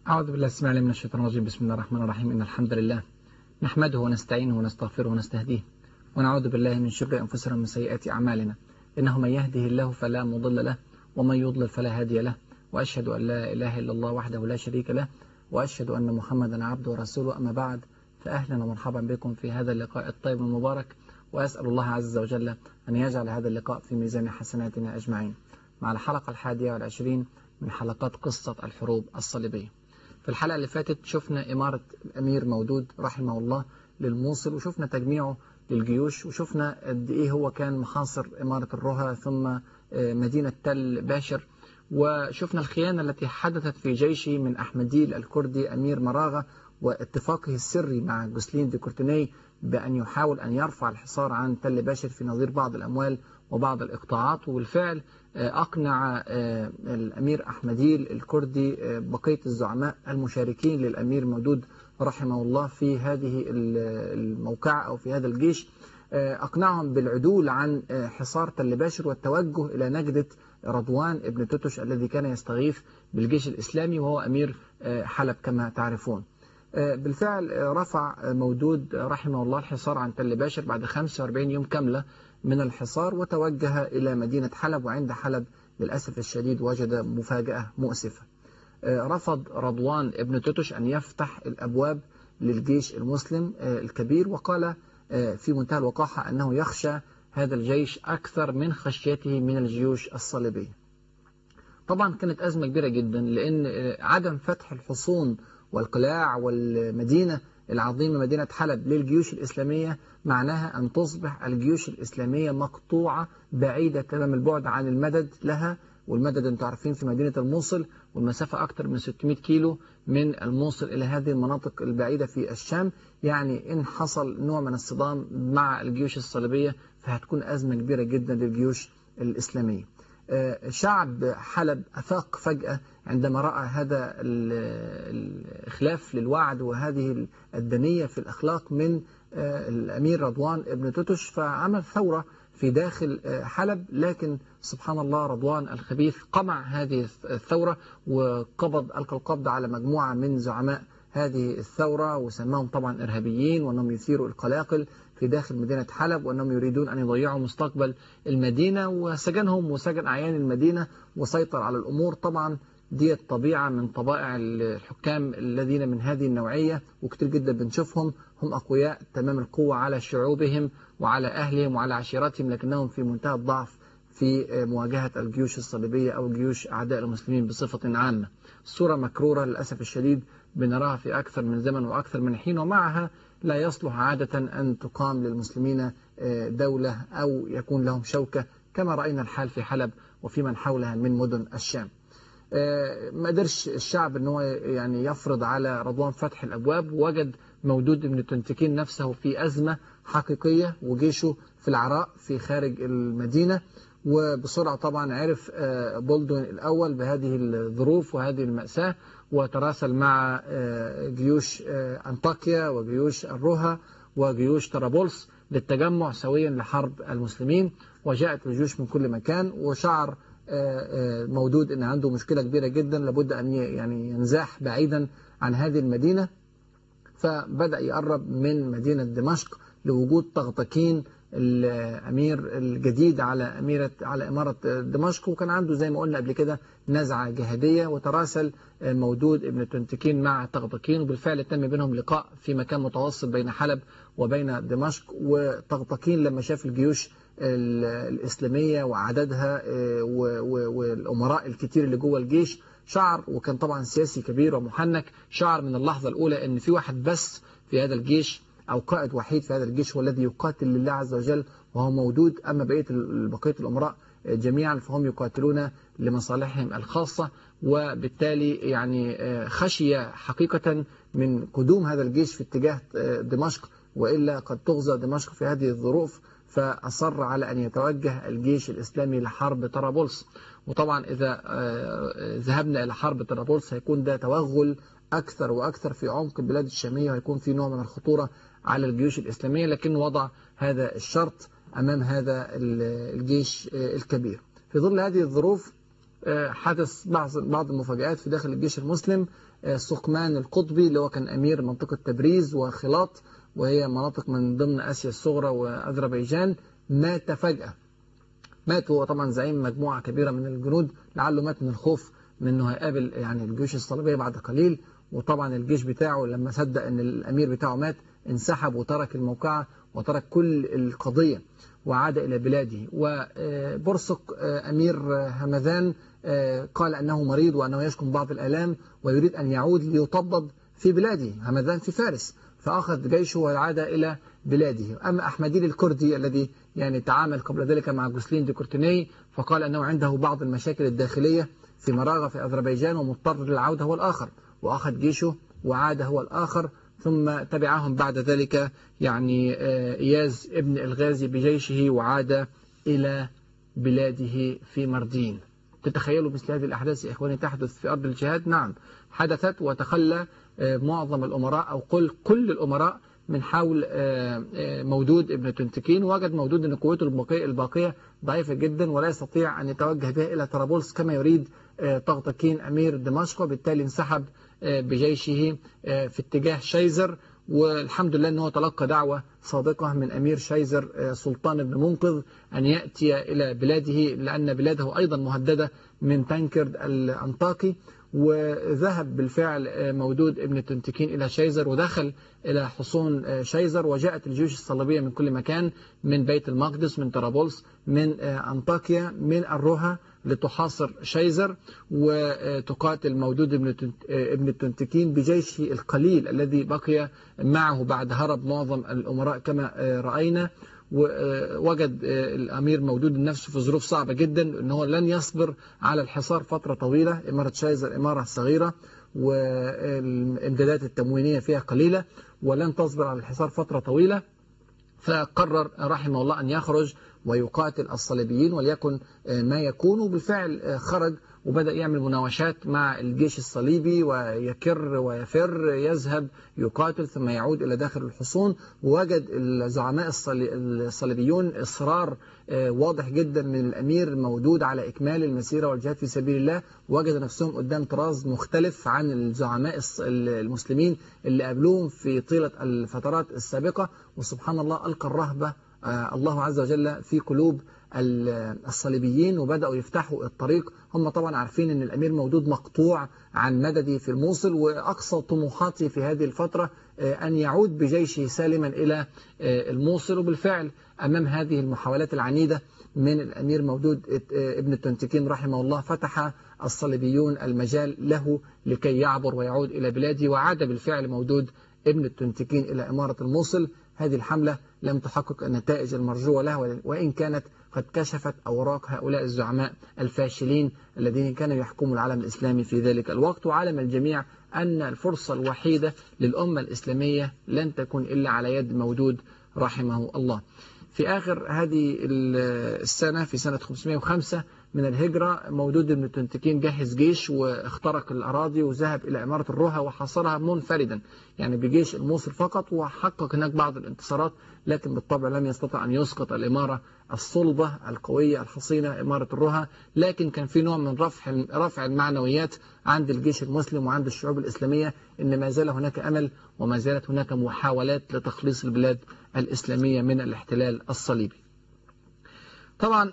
أعوذ بالله السميع العليم من الشيطان الرجيم. بسم الله الرحمن الرحيم. إن الحمد لله نحمده ونستعينه ونستغفره ونستهديه ونعوذ بالله من شر أنفسنا ومن سيئات أعمالنا. إنه من يهده الله فلا مضل له ومن يضلل فلا هادي له، وأشهد أن لا إله إلا الله وحده لا شريك له، وأشهد أن محمدا عبده ورسوله. أما بعد، فأهلا ومرحبا بكم في هذا اللقاء الطيب المبارك، وأسأل الله عز وجل أن يجعل هذا اللقاء في ميزان حسناتنا أجمعين، مع الحلقة 21 من حلقات قصة الحروب الصليبية. في الحلقة اللي فاتت شفنا إمارة الأمير مودود رحمه الله للموصل، وشفنا تجميعه للجيوش، وشفنا قد إيه هو كان محاصر إمارة الرها ثم مدينة تل باشر، وشفنا الخيانة التي حدثت في جيشه من أحمديل الكردي أمير مراغة، واتفاقه السري مع جوسلين دي كورتيني بأن يحاول أن يرفع الحصار عن تل باشر في نظير بعض الأموال وبعض الإقطاعات. وبالفعل أقنع الأمير أحمديل الكردي بقية الزعماء المشاركين للأمير مودود رحمه الله في هذه الموقعة أو في هذا الجيش، أقنعهم بالعدول عن حصار تل باشر والتوجه إلى نجدة رضوان ابن توتش الذي كان يستغيث بالجيش الإسلامي وهو أمير حلب كما تعرفون. بالفعل رفع مودود رحمه الله الحصار عن تل باشر بعد 45 يوم كاملة من الحصار، وتوجه إلى مدينة حلب. وعند حلب للأسف الشديد وجد مفاجأة مؤسفة. رفض رضوان ابن توتش أن يفتح الأبواب للجيش المسلم الكبير، وقال في منتهى الوقاحة أنه يخشى هذا الجيش أكثر من خشيته من الجيوش الصليبية. طبعا كانت أزمة كبيرة جدا، لأن عدم فتح الحصون والقلاع والمدينة العظيمة مدينة حلب للجيوش الإسلامية معناها أن تصبح الجيوش الإسلامية مقطوعة بعيدة تمام البعد عن المدد لها. والمدد انتم عارفين في مدينة الموصل، والمسافة أكثر من 600 كيلو من الموصل إلى هذه المناطق البعيدة في الشام. يعني إن حصل نوع من الصدام مع الجيوش الصليبية فهتكون أزمة كبيرة جدا للجيوش الإسلامية. شعب حلب أفاق فجأة عندما رأى هذا الإخلاف للوعد وهذه الدنية في الأخلاق من الأمير رضوان ابن توتش، فعمل ثورة في داخل حلب. لكن سبحان الله رضوان الخبيث قمع هذه الثورة ألقى القبض على مجموعة من زعماء هذه الثورة، وسماهم طبعا إرهابيين، وأنهم يثيروا القلاقل في داخل مدينة حلب، وأنهم يريدون أن يضيعوا مستقبل المدينة، وسجنهم وسجن أعيان المدينة وسيطر على الأمور. طبعا دي طبيعة من طبائع الحكام الذين من هذه النوعية، وكتير جدا بنشوفهم، هم أقوياء تمام القوة على شعوبهم وعلى أهلهم وعلى عشيرتهم، لكنهم في منتهى الضعف في مواجهة الجيوش الصليبية أو جيوش أعداء المسلمين بصفة عامة. صورة مكرورة للأسف الشديد بنراها في أكثر من زمن وأكثر من حين، ومعها لا يصلح عادة أن تقام للمسلمين دولة أو يكون لهم شوكة، كما رأينا الحال في حلب وفي من حولها من مدن الشام. ما قدرش الشعب أنه يعني يفرض على رضوان فتح الأبواب، ووجد مودود ابن تنتكين نفسه في أزمة حقيقية وجيشه في العراء في خارج المدينة. وبسرعة طبعا عرف بولدوين الأول بهذه الظروف وهذه المأساة، وتراسل مع جيوش أنطاكيا وجيوش الرها وجيوش طرابلس للتجمع سويا لحرب المسلمين. وجاءت الجيوش من كل مكان، وشعر مودود أن عنده مشكلة كبيرة جدا لابد أن يعني ينزاح بعيدا عن هذه المدينة. فبدأ يقرب من مدينة دمشق لوجود طغطكين الأمير الجديد على إمارة دمشق، وكان عنده زي ما قلنا قبل كده نزعة جهادية. وتراسل مودود ابن تنتكين مع طغطكين، وبالفعل تم بينهم لقاء في مكان متوسط بين حلب وبين دمشق. وطغطكين لما شاف الجيوش الإسلامية وعددها والأمراء الكتير اللي جوه الجيش شعر، وكان طبعا سياسي كبير ومحنك، شعر من اللحظة الأولى أن في واحد بس في هذا الجيش أو قائد وحيد في هذا الجيش هو الذي يقاتل لله عز وجل وهو مودود، أما بقية الأمراء جميعا فهم يقاتلون لمصالحهم الخاصة. وبالتالي يعني خشي حقيقة من قدوم هذا الجيش في اتجاه دمشق، وإلا قد تغزى دمشق في هذه الظروف. فأصر على أن يتوجه الجيش الإسلامي لحرب طرابلس. وطبعا إذا ذهبنا إلى حرب طرابلس هيكون ده توغل أكثر وأكثر في عمق البلاد الشامية، وهيكون في نوع من الخطورة على الجيوش الإسلامية، لكن وضع هذا الشرط أمام هذا الجيش الكبير. في ظل هذه الظروف حدث بعض المفاجآت في داخل الجيش المسلم. سقمان القطبي اللي هو كان أمير منطقة تبريز وخلاط، وهي مناطق من ضمن آسيا الصغرى وأذربيجان، مات فجأة. مات هو طبعا زعيم مجموعة كبيرة من الجنود، لعله مات من الخوف من انه هيقابل يعني الجيوش الصليبية بعد قليل. وطبعا الجيش بتاعه لما صدق ان الامير بتاعه مات انسحب وترك الموقعة وترك كل القضية وعاد الى بلاده. وبرسق امير همذان قال انه مريض وانه يشكو بعض الالام ويريد ان يعود ليطبب في بلاده. همذان في فارس، فأخذ جيشه وعاد إلى بلاده. أما أحمديل الكردي الذي يعني تعامل قبل ذلك مع جوسلين دي كورتيني، فقال أنه عنده بعض المشاكل الداخلية في مراغة في أذربيجان ومضطر للعودة هو الآخر، وأخذ جيشه وعاد هو الآخر. ثم تبعهم بعد ذلك يعني إياز ابن الغازي بجيشه وعاد إلى بلاده في مردين. تتخيلوا مثل هذه الأحداث يا إخواني تحدث في أرض الجهاد؟ نعم حدثت، وتخلى معظم الأمراء أو كل الأمراء من حول مودود ابن تنتكين. وجد مودود أن قوته الباقية ضعيفة جدا ولا يستطيع أن يتوجه بها إلى طرابلس كما يريد طغطكين أمير دمشق، وبالتالي انسحب بجيشه في اتجاه شيزر. والحمد لله أنه تلقى دعوة صادقة من أمير شيزر سلطان بن منقذ أن يأتي إلى بلاده، لأن بلاده أيضا مهددة من تنكرد الأنطاكي. وذهب بالفعل مودود ابن تنتكين إلى شيزر ودخل إلى حصون شيزر، وجاءت الجيوش الصليبية من كل مكان، من بيت المقدس، من طرابلس، من أنطاكيا، من الروها، لتحاصر شيزر وتقاتل مودود ابن التنتكين بجيشه القليل الذي بقي معه بعد هرب معظم الأمراء كما رأينا. ووجد الأمير مودود نفسه في ظروف صعبة جدا، أنه لن يصبر على الحصار فترة طويلة. إمارة شيزر إمارة صغيرة والإمدادات التموينية فيها قليلة ولن تصبر على الحصار فترة طويلة، فقرر رحمه الله أن يخرج ويقاتل الصليبيين وليكن ما يكون. وبالفعل خرج وبدأ يعمل مناوشات مع الجيش الصليبي ويكر ويفر، يذهب يقاتل ثم يعود إلى داخل الحصون. ووجد الزعماء الصليبيون إصرار واضح جدا من الأمير مودود على إكمال المسيرة والجهاد في سبيل الله، وجد نفسهم قدام طراز مختلف عن الزعماء المسلمين اللي قابلوهم في طيلة الفترات السابقة. وسبحان الله ألقى الرهبة الله عز وجل في قلوب الصليبيين وبدأوا يفتحوا الطريق. هم طبعا عارفين أن الأمير مودود مقطوع عن مدده في الموصل، وأقصى طموحاته في هذه الفترة أن يعود بجيشه سالما إلى الموصل. وبالفعل أمام هذه المحاولات العنيدة من الأمير مودود ابن التنتكين رحمه الله فتح الصليبيون المجال له لكي يعبر ويعود إلى بلاده، وعاد بالفعل مودود ابن التنتكين إلى إمارة الموصل. هذه الحملة لم تحقق النتائج المرجوة لها، وإن كانت قد كشفت أوراق هؤلاء الزعماء الفاشلين الذين كانوا يحكموا العالم الإسلامي في ذلك الوقت. وعلم الجميع أن الفرصة الوحيدة للأمة الإسلامية لن تكون إلا على يد مودود رحمه الله. في آخر هذه السنة في سنة 505 من الهجرة، مودود بن تنتكين جهز جيش واخترق الأراضي وذهب إلى إمارة الروها وحاصرها منفردا، يعني بجيش الموصل فقط، وحقق هناك بعض الانتصارات، لكن بالطبع لم يستطع أن يسقط الإمارة الصلبة القوية الحصينة إمارة الروها. لكن كان في نوع من رفع المعنويات عند الجيش المسلم وعند الشعوب الإسلامية إن ما زال هناك أمل وما زالت هناك محاولات لتخليص البلاد الإسلامية من الاحتلال الصليبي. طبعا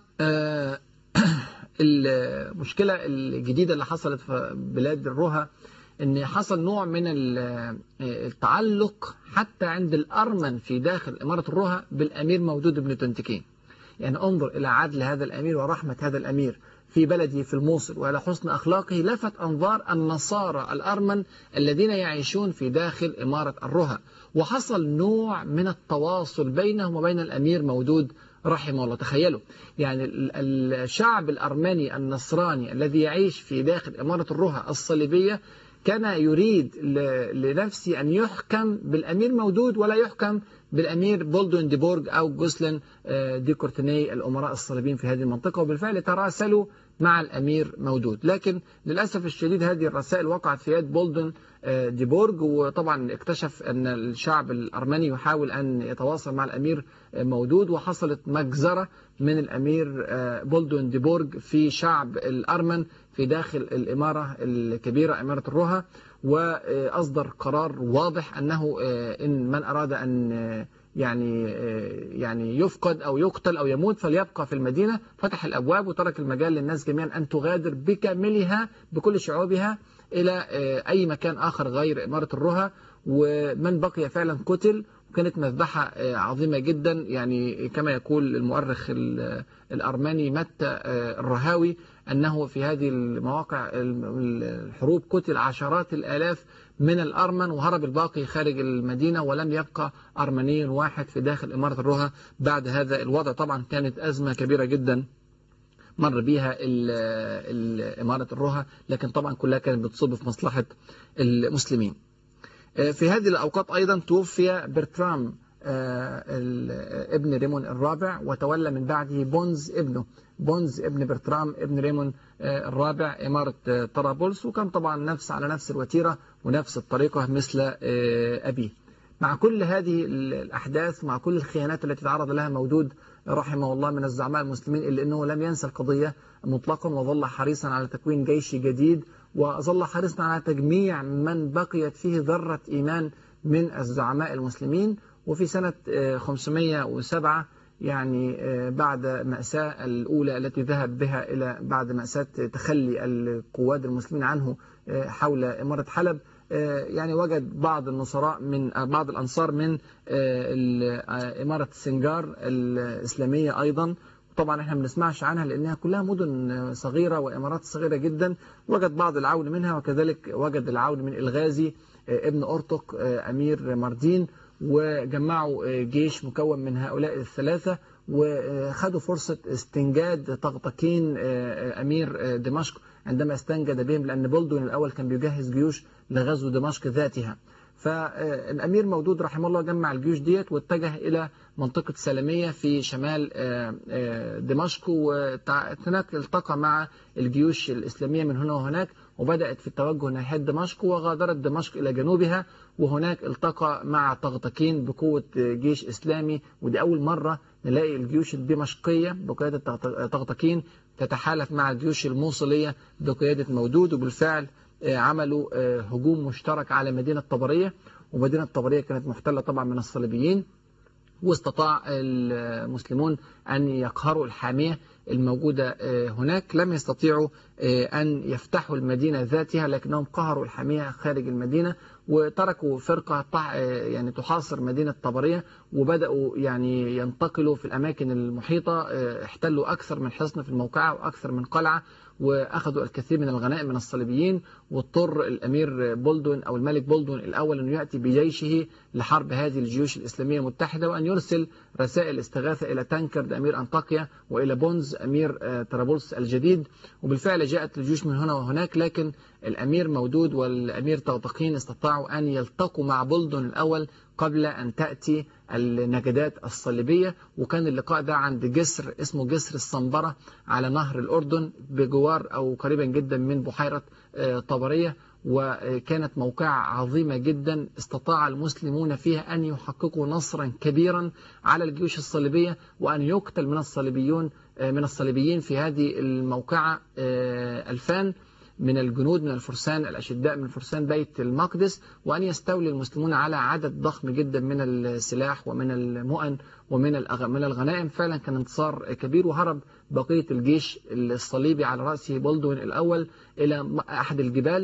المشكلة الجديدة اللي حصلت في بلاد الروها ان حصل نوع من التعلق حتى عند الأرمن في داخل إمارة الروها بالأمير مودود بن تنتكين. يعني انظر إلى عدل هذا الأمير ورحمة هذا الأمير في بلده في الموصل وعلى حسن أخلاقه، لفت أنظار النصارى الأرمن الذين يعيشون في داخل إمارة الروها، وحصل نوع من التواصل بينهم وبين الأمير مودود رحمه الله. تخيلوا يعني الشعب الأرمني النصراني الذي يعيش في داخل إمارة الروها الصليبية كان يريد لنفسه أن يحكم بالأمير مودود ولا يحكم بالأمير بولدوين دي بورغ أو جوسلين دي كورتيني الأمراء الصليبيين في هذه المنطقة. وبالفعل تراسلوا مع الأمير مودود. لكن للأسف الشديد هذه الرسائل وقعت في يد بولدون ديبورج، وطبعا اكتشف أن الشعب الأرمني يحاول أن يتواصل مع الأمير مودود، وحصلت مجزرة من الأمير بولدون ديبورج في شعب الأرمن في داخل الإمارة الكبيرة إمارة الروها، وأصدر قرار واضح أنه إن من أراد أن يعني يفقد أو يقتل أو يموت فليبقى في المدينة. فتح الأبواب وترك المجال للناس جميعا أن تغادر بكاملها بكل شعوبها إلى أي مكان آخر غير إمارة الروها، ومن بقي فعلا قتل. وكانت مذبحة عظيمة جدا، يعني كما يقول المؤرخ الأرمني متى الرهاوي أنه في هذه المواقع الحروب قتل عشرات الآلاف من الأرمن، وهرب الباقي خارج المدينة، ولم يبقى أرمني واحد في داخل إمارة الروها بعد هذا الوضع. طبعا كانت أزمة كبيرة جدا مر بيها إمارة الروها، لكن طبعا كلها كانت بتصب في مصلحة المسلمين. في هذه الأوقات أيضا توفي برترام ابن ريمون الرابع، وتولى من بعده بونز ابن برترام ابن ريمون الرابع إمارة طرابلس، وكان طبعا على نفس الوتيرة ونفس الطريقة مثل أبيه. مع كل هذه الأحداث، مع كل الخيانات التي تعرض لها مودود رحمه الله من الزعماء المسلمين، إلا أنه لم ينسى القضية مطلقا، وظل حريصا على تكوين جيش جديد، وظل حريصا على تجميع من بقيت فيه ذرة إيمان من الزعماء المسلمين. وفي سنة 507 يعني بعد مأساة الأولى التي ذهب بها إلى بعد مأساة تخلي القواد المسلمين عنه حول إمارة حلب، يعني وجد بعض النصراء من بعض الأنصار من إمارة السنجار الإسلامية أيضا. طبعا احنا ما بنسمعش عنها لأنها كلها مدن صغيرة وإمارات صغيرة جدا. وجد بعض العون منها، وكذلك وجد العون من الغازي ابن أرطق أمير مردين، وجمعوا جيش مكون من هؤلاء الثلاثة، وخدوا فرصة استنجاد طغطقين أمير دمشق عندما استنجد بهم، لأن بولدون الأول كان بيجهز جيوش لغزو دمشق ذاتها. فالأمير مودود رحمه الله جمع الجيوش ديت واتجه إلى منطقة سلمية في شمال دمشق، وهناك التقى مع الجيوش الإسلامية من هنا وهناك، وبدأت في التوجه ناحية دمشق، وغادرت دمشق إلى جنوبها، وهناك التقى مع طغطقين بقوة جيش إسلامي. ودي أول مرة نلاقي الجيوش الدمشقية بقيادة طغطقين تتحالف مع الجيوش الموصلية بقيادة مودود، وبالفعل عملوا هجوم مشترك على مدينة طبرية، ومدينة طبرية كانت محتلة طبعا من الصليبيين، واستطاع المسلمون أن يقهروا الحامية الموجودة هناك. لم يستطيعوا أن يفتحوا المدينة ذاتها، لكنهم قهروا الحامية خارج المدينة، وتركوا فرقة يعني تحاصر مدينة طبرية، وبدأوا يعني ينتقلوا في الأماكن المحيطة. احتلوا أكثر من حصن في الموقعة وأكثر من قلعة، وأخذوا الكثير من الغنائم من الصليبيين. واضطر الأمير بولدون أو الملك بولدون الأول أن يأتي بجيشه لحرب هذه الجيوش الإسلامية المتحدة، وأن يرسل رسائل استغاثة إلى تانكرد أمير أنطاكيا وإلى بونز أمير طرابلس الجديد. وبالفعل جاءت الجيوش من هنا وهناك، لكن الأمير مودود والأمير طغطقين استطاعوا أن يلتقوا مع بولدون الأول قبل أن تأتي النجدات الصليبية. وكان اللقاء ده عند جسر اسمه جسر الصنبرة على نهر الأردن بجوار أو قريبا جدا من بحيرة طبرية، وكانت موقعة عظيمة جدا استطاع المسلمون فيها أن يحققوا نصرا كبيرا على الجيوش الصليبية، وأن يقتل من الصليبيين في هذه الموقعة 2000 من الجنود من الفرسان الأشداء من فرسان بيت المقدس، وأن يستولي المسلمون على عدد ضخم جدا من السلاح ومن المؤن ومن الغنائم. فعلا كان انتصار كبير، وهرب بقية الجيش الصليبي على رأسه بولدون الأول إلى أحد الجبال.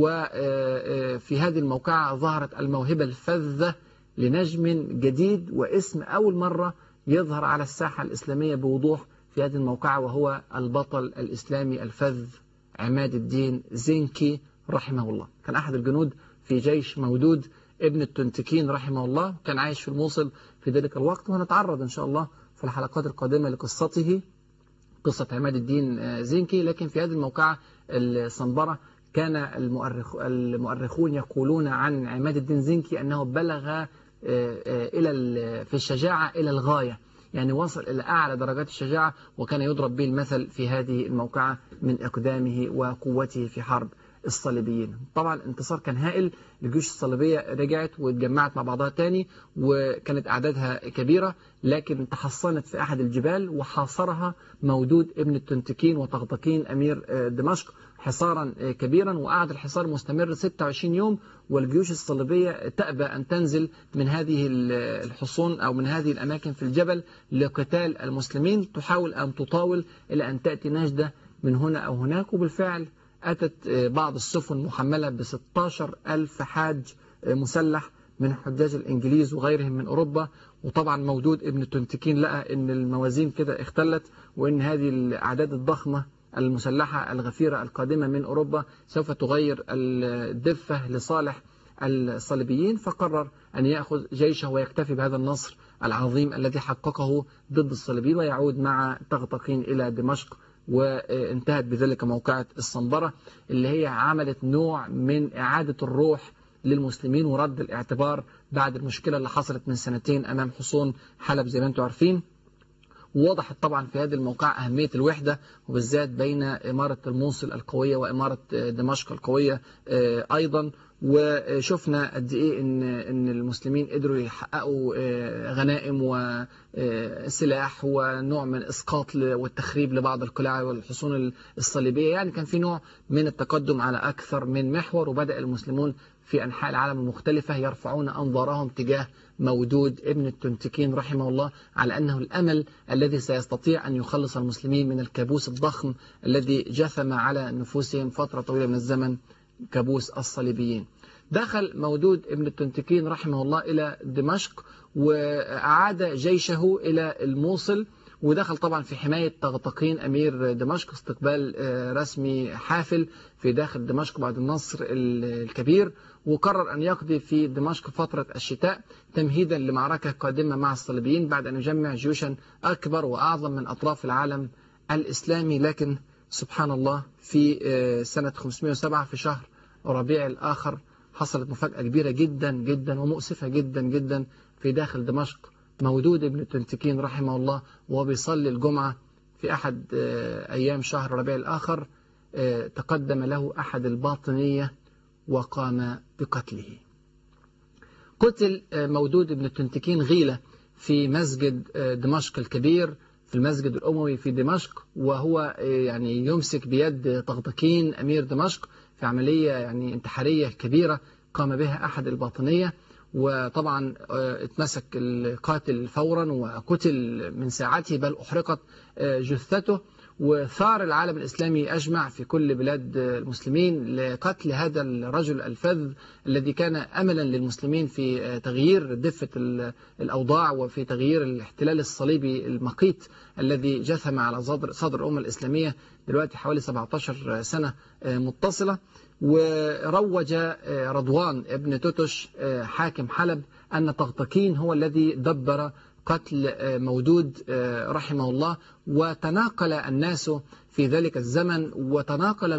وفي هذه الموقعة ظهرت الموهبة الفذة لنجم جديد، واسم أول مرة يظهر على الساحة الإسلامية بوضوح في هذه الموقعة، وهو البطل الإسلامي الفذ عماد الدين زنكي رحمه الله. كان أحد الجنود في جيش مودود ابن التنتكين رحمه الله، كان عايش في الموصل في ذلك الوقت، وهنتعرض إن شاء الله في الحلقات القادمة لقصته، قصة عماد الدين زنكي. لكن في هذه الموقعة الصنبرة كان المؤرخون يقولون عن عماد الدين زنكي أنه بلغ في الشجاعة إلى الغاية، يعني وصل إلى أعلى درجات الشجاعة، وكان يضرب به المثل في هذه الموقعة من إقدامه وقوته في حرب الصليبيين. طبعا الانتصار كان هائل، الجيوش الصليبية رجعت واتجمعت مع بعضها تاني، وكانت أعدادها كبيرة، لكن تحصنت في أحد الجبال وحاصرها مودود ابن التنتكين وطغطقين أمير دمشق حصارا كبيرا، وقعد الحصار مستمر 26 يوم، والجيوش الصليبية تأبى أن تنزل من هذه الحصون أو من هذه الأماكن في الجبل لقتال المسلمين، تحاول أن تطاول إلى أن تأتي نجدة من هنا أو هناك. وبالفعل أتت بعض السفن محملة ب16,000 حاج مسلح من حجاج الإنجليز وغيرهم من أوروبا. وطبعا مودود ابن التنتكين لقى أن الموازين كده اختلت، وأن هذه الأعداد الضخمة المسلحة الغفيرة القادمة من أوروبا سوف تغير الدفة لصالح الصليبيين، فقرر أن يأخذ جيشه ويكتفي بهذا النصر العظيم الذي حققه ضد الصليبيين، ويعود مع طغطقين إلى دمشق. وانتهت بذلك موقعة الصنبرة، اللي هي عملت نوع من إعادة الروح للمسلمين ورد الاعتبار بعد المشكلة اللي حصلت من سنتين أمام حصون حلب زي ما انتم عارفين. ووضحت طبعا في هذه الموقعة أهمية الوحدة، وبالذات بين إمارة الموصل القوية وإمارة دمشق القوية أيضا. وشفنا قد إيه إن المسلمين قدروا يحققوا غنائم وسلاح ونوع من إسقاط والتخريب لبعض القلاع والحصون الصليبية. يعني كان في نوع من التقدم على أكثر من محور، وبدأ المسلمون في أنحاء العالم المختلفة يرفعون أنظارهم تجاه مودود ابن التنتكين رحمه الله، على أنه الأمل الذي سيستطيع أن يخلص المسلمين من الكابوس الضخم الذي جثم على نفوسهم فترة طويلة من الزمن، كابوس الصليبيين. دخل مودود ابن التنتكين رحمه الله إلى دمشق، وأعاد جيشه إلى الموصل، ودخل طبعا في حماية طغطقين أمير دمشق استقبال رسمي حافل في داخل دمشق بعد النصر الكبير. وقرر أن يقضي في دمشق فترة الشتاء تمهيدا لمعركة قادمة مع الصليبيين بعد أن يجمع جيوشا أكبر وأعظم من أطراف العالم الإسلامي. لكن سبحان الله في سنة 507 في شهر ربيع الآخر حصلت مفاجأة كبيرة جدا جدا ومؤسفة جدا جدا في داخل دمشق. مودود ابن التنتكين رحمه الله وهو بيصلي الجمعة في أحد أيام شهر ربيع الآخر تقدم له أحد الباطنية وقام بقتله. قتل مودود ابن التنتكين غيلة في مسجد دمشق الكبير، في المسجد الأموي في دمشق، وهو يعني يمسك بيد طغطقين أمير دمشق في عملية يعني انتحارية كبيرة قام بها أحد الباطنية. وطبعا اتمسك القاتل فورا وقتل من ساعته، بل أحرقت جثته. وثار العالم الإسلامي أجمع في كل بلاد المسلمين لقتل هذا الرجل الفذ الذي كان أملا للمسلمين في تغيير دفة الأوضاع وفي تغيير الاحتلال الصليبي المقيت الذي جثم على صدر الأمة الإسلامية دلوقتي حوالي 17 سنة متصلة. وروج رضوان ابن توتش حاكم حلب أن طغطقين هو الذي دبر قتل مودود رحمه الله. وتناقل الناس في ذلك الزمن، وتناقل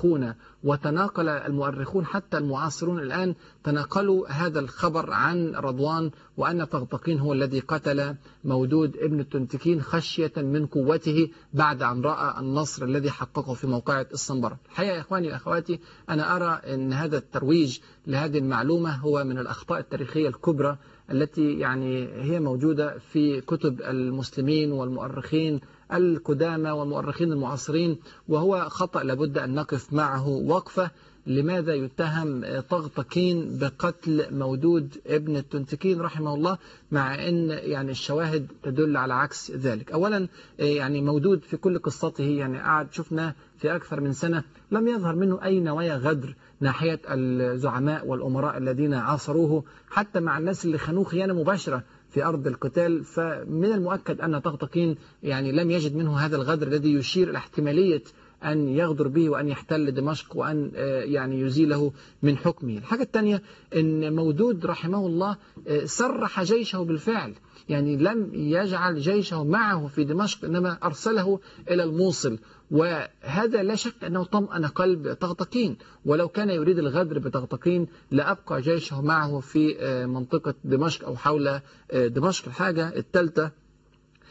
المؤرخون حتى المعاصرون الآن تناقلوا هذا الخبر عن رضوان، وأن طغطقين هو الذي قتل مودود ابن التنتكين خشية من قوته بعد أن رأى النصر الذي حققه في موقعة الصنبرة. الحقيقة يا إخواني وأخواتي، أنا أرى أن هذا الترويج لهذه المعلومة هو من الأخطاء التاريخية الكبرى التي يعني هي موجودة في كتب المسلمين والمؤرخين القدامى والمؤرخين المعاصرين، وهو خطأ لابد أن نقف معه وقفة. لماذا يتهم طغطقين بقتل مودود ابن التنتكين رحمه الله، مع أن يعني الشواهد تدل على عكس ذلك؟ أولا يعني مودود في كل قصته يعني قعد شفنا في أكثر من سنة لم يظهر منه أي نوايا غدر ناحية الزعماء والأمراء الذين عاصروه، حتى مع الناس اللي خانوه خيانة مباشرة في أرض القتال. فمن المؤكد أن طغطقين يعني لم يجد منه هذا الغدر الذي يشير إلى احتمالية أن يغدر به وأن يحتل دمشق وأن يعني يزيله من حكمه. الحاجة الثانية أن مودود رحمه الله سرح جيشه بالفعل، يعني لم يجعل جيشه معه في دمشق إنما أرسله إلى الموصل، وهذا لا شك أنه طمأن قلب طغطقين. ولو كان يريد الغدر بطغطقين لأبقى جيشه معه في منطقة دمشق أو حول دمشق. الحاجة الثالثة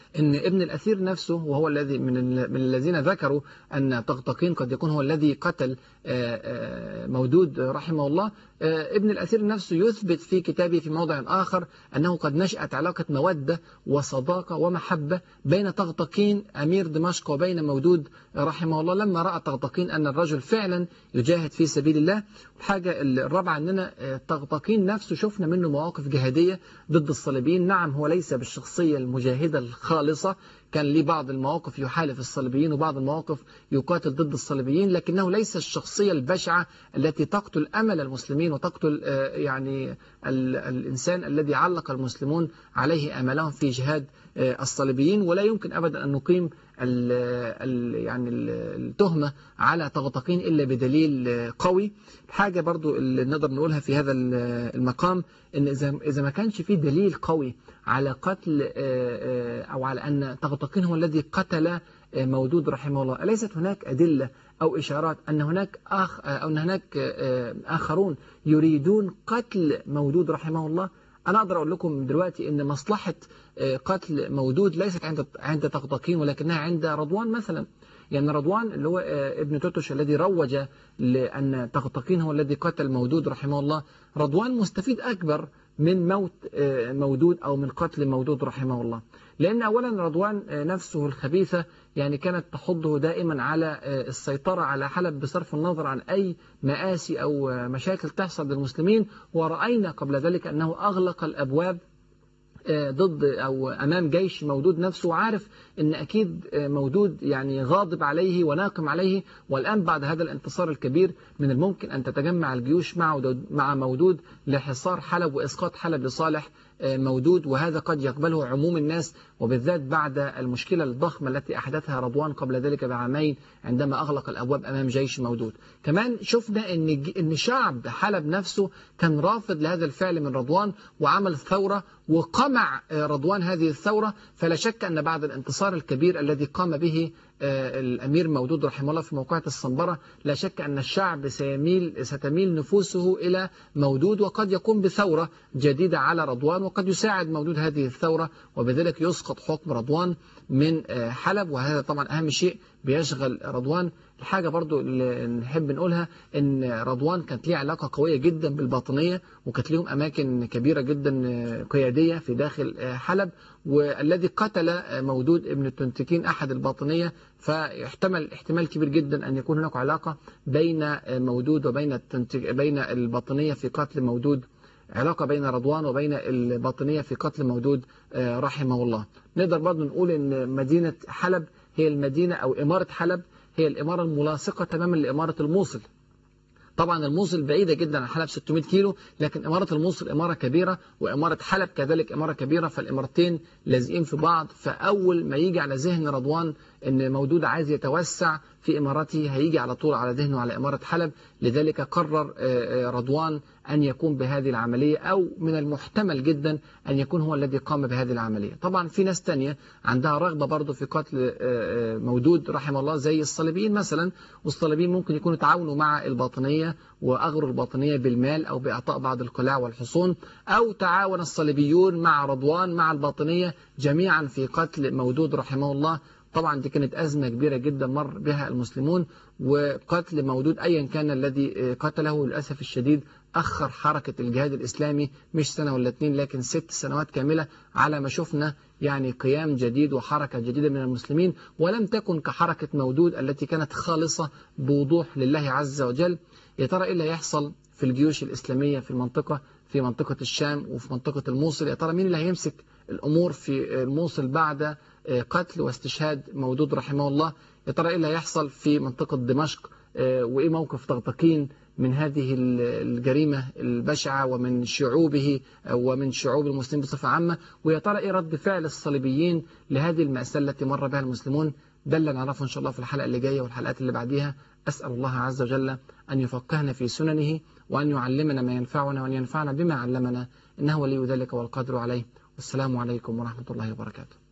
أن ابن الأثير نفسه وهو الذي من الذين ذكروا أن طغطغين قد يكون هو الذي قتل مودود رحمه الله. ابن الأثير نفسه يثبت في كتابه في موضع آخر أنه قد نشأت علاقة مودة وصداقة ومحبة بين طغطغين أمير دمشق وبين مودود رحمه الله، لما رأى طغطغين أن الرجل فعلا يجاهد في سبيل الله. الحاجة الرابعة أننا طغطغين نفسه شفنا منه مواقف جهادية ضد الصليبيين. نعم هو ليس بالشخصية المجاهدة الخالصة، كان ليه بعض المواقف يحالف الصليبيين وبعض المواقف يقاتل ضد الصليبيين، لكنه ليس الشخصية البشعة التي تقتل أمل المسلمين وتقتل يعني الإنسان الذي علق المسلمون عليه أملهم في جهاد الصليبيين. ولا يمكن أبدا أن نقيم يعني التهمة على طغطغين إلا بدليل قوي. حاجة برضو اللي نقدر نقولها في هذا المقام إن إذا ما كانش فيه دليل قوي على قتل أو على أن طغطغين هو الذي قتل مودود رحمه الله، أليست هناك أدلة أو إشارات أن هناك آخرون يريدون قتل مودود رحمه الله؟ أنا أقدر أقول لكم دلوقتي أن مصلحة قتل مودود ليست عند طغطغين ولكنها عند رضوان مثلا. يعني رضوان اللي هو ابن توتش الذي روج لأن طغطغين هو الذي قتل مودود رحمه الله، رضوان مستفيد أكبر من موت مودود أو من قتل مودود رحمه الله، لأن أولا رضوان نفسه الخبيثة يعني كانت تحضه دائما على السيطرة على حلب بصرف النظر عن أي مآسي أو مشاكل تحصل للمسلمين. ورأينا قبل ذلك أنه أغلق الأبواب ضد أو أمام جيش مودود نفسه، وعارف أن أكيد مودود يعني غاضب عليه وناقم عليه، والآن بعد هذا الانتصار الكبير من الممكن أن تتجمع الجيوش مع مودود لحصار حلب وإسقاط حلب لصالح مودود، وهذا قد يقبله عموم الناس، وبالذات بعد المشكلة الضخمة التي أحدثها رضوان قبل ذلك بعامين عندما أغلق الأبواب أمام جيش مودود. كمان شفنا أن شعب حلب نفسه كان رافض لهذا الفعل من رضوان وعمل ثورة وقمع رضوان هذه الثورة. فلا شك أن بعد الانتصار الكبير الذي قام به الأمير مودود رحمه الله في موقعة الصنبرة، لا شك أن الشعب ستميل نفوسه إلى مودود، وقد يقوم بثورة جديدة على رضوان، وقد يساعد مودود هذه الثورة، وبذلك يسقط حكم رضوان من حلب، وهذا طبعا أهم شيء بيشغل رضوان. الحاجة برضو اللي نحب نقولها ان رضوان كانت ليه علاقة قوية جدا بالباطنية، وكانت لهم أماكن كبيرة جدا قيادية في داخل حلب، والذي قتل مودود ابن التنتكين أحد الباطنية، فاحتمل احتمال كبير جدا أن يكون هناك علاقة بين مودود وبين بين الباطنية في قتل مودود، علاقة بين رضوان وبين الباطنية في قتل مودود رحمه الله. نقدر برضو نقول ان مدينة حلب هي المدينة أو إمارة حلب هي الإمارة الملاصقة تماما لإمارة الموصل. طبعا الموصل بعيدة جدا عن حلب 600 كيلو، لكن إمارة الموصل إمارة كبيرة، وإمارة حلب كذلك إمارة كبيرة، فالإمارتين لازقين في بعض. فأول ما يجي على ذهن رضوان أن مودود عايز يتوسع في إمارته هيجي على طول على ذهنه على إمارة حلب، لذلك قرر رضوان أن يقوم بهذه العملية، أو من المحتمل جدا أن يكون هو الذي قام بهذه العملية. طبعا في ناس تانية عندها رغبة برضو في قتل مودود رحمه الله زي الصليبيين مثلا، والصليبيين ممكن يكونوا تعاونوا مع الباطنية وأغروا الباطنية بالمال أو بإعطاء بعض القلاع والحصون، أو تعاون الصليبيون مع رضوان مع الباطنية جميعا في قتل مودود رحمه الله. طبعا دي كانت أزمة كبيرة جدا مر بها المسلمون، وقتل مودود أيا كان الذي قتله للأسف الشديد أخر حركة الجهاد الإسلامي مش سنة ولا 2 لكن 6 سنوات كاملة على ما شفنا، يعني قيام جديد وحركة جديدة من المسلمين، ولم تكن كحركة مودود التي كانت خالصة بوضوح لله عز وجل. يا ترى إيه اللي هيحصل في الجيوش الإسلامية في المنطقة، في منطقة الشام وفي منطقة الموصل؟ يا ترى مين اللي هيمسك الأمور في الموصل بعد قتل واستشهاد مودود رحمه الله؟ يا ترى إيه اللي هيحصل في منطقة دمشق؟ وإيه موقف طغطغين من هذه الجريمة البشعة ومن شعوبه ومن شعوب المسلمين بصفة عامة؟ ويا ترى إيه رد فعل الصليبيين لهذه المأساة التي مر بها المسلمون؟ ده اللي نعرفه إن شاء الله في الحلقة اللي جاية والحلقات اللي بعديها. أسأل الله عز وجل أن يفقهنا في سننه، وأن يعلمنا ما ينفعنا، وأن ينفعنا بما علمنا، إنه ولي ذلك والقادر عليه. والسلام عليكم ورحمة الله وبركاته.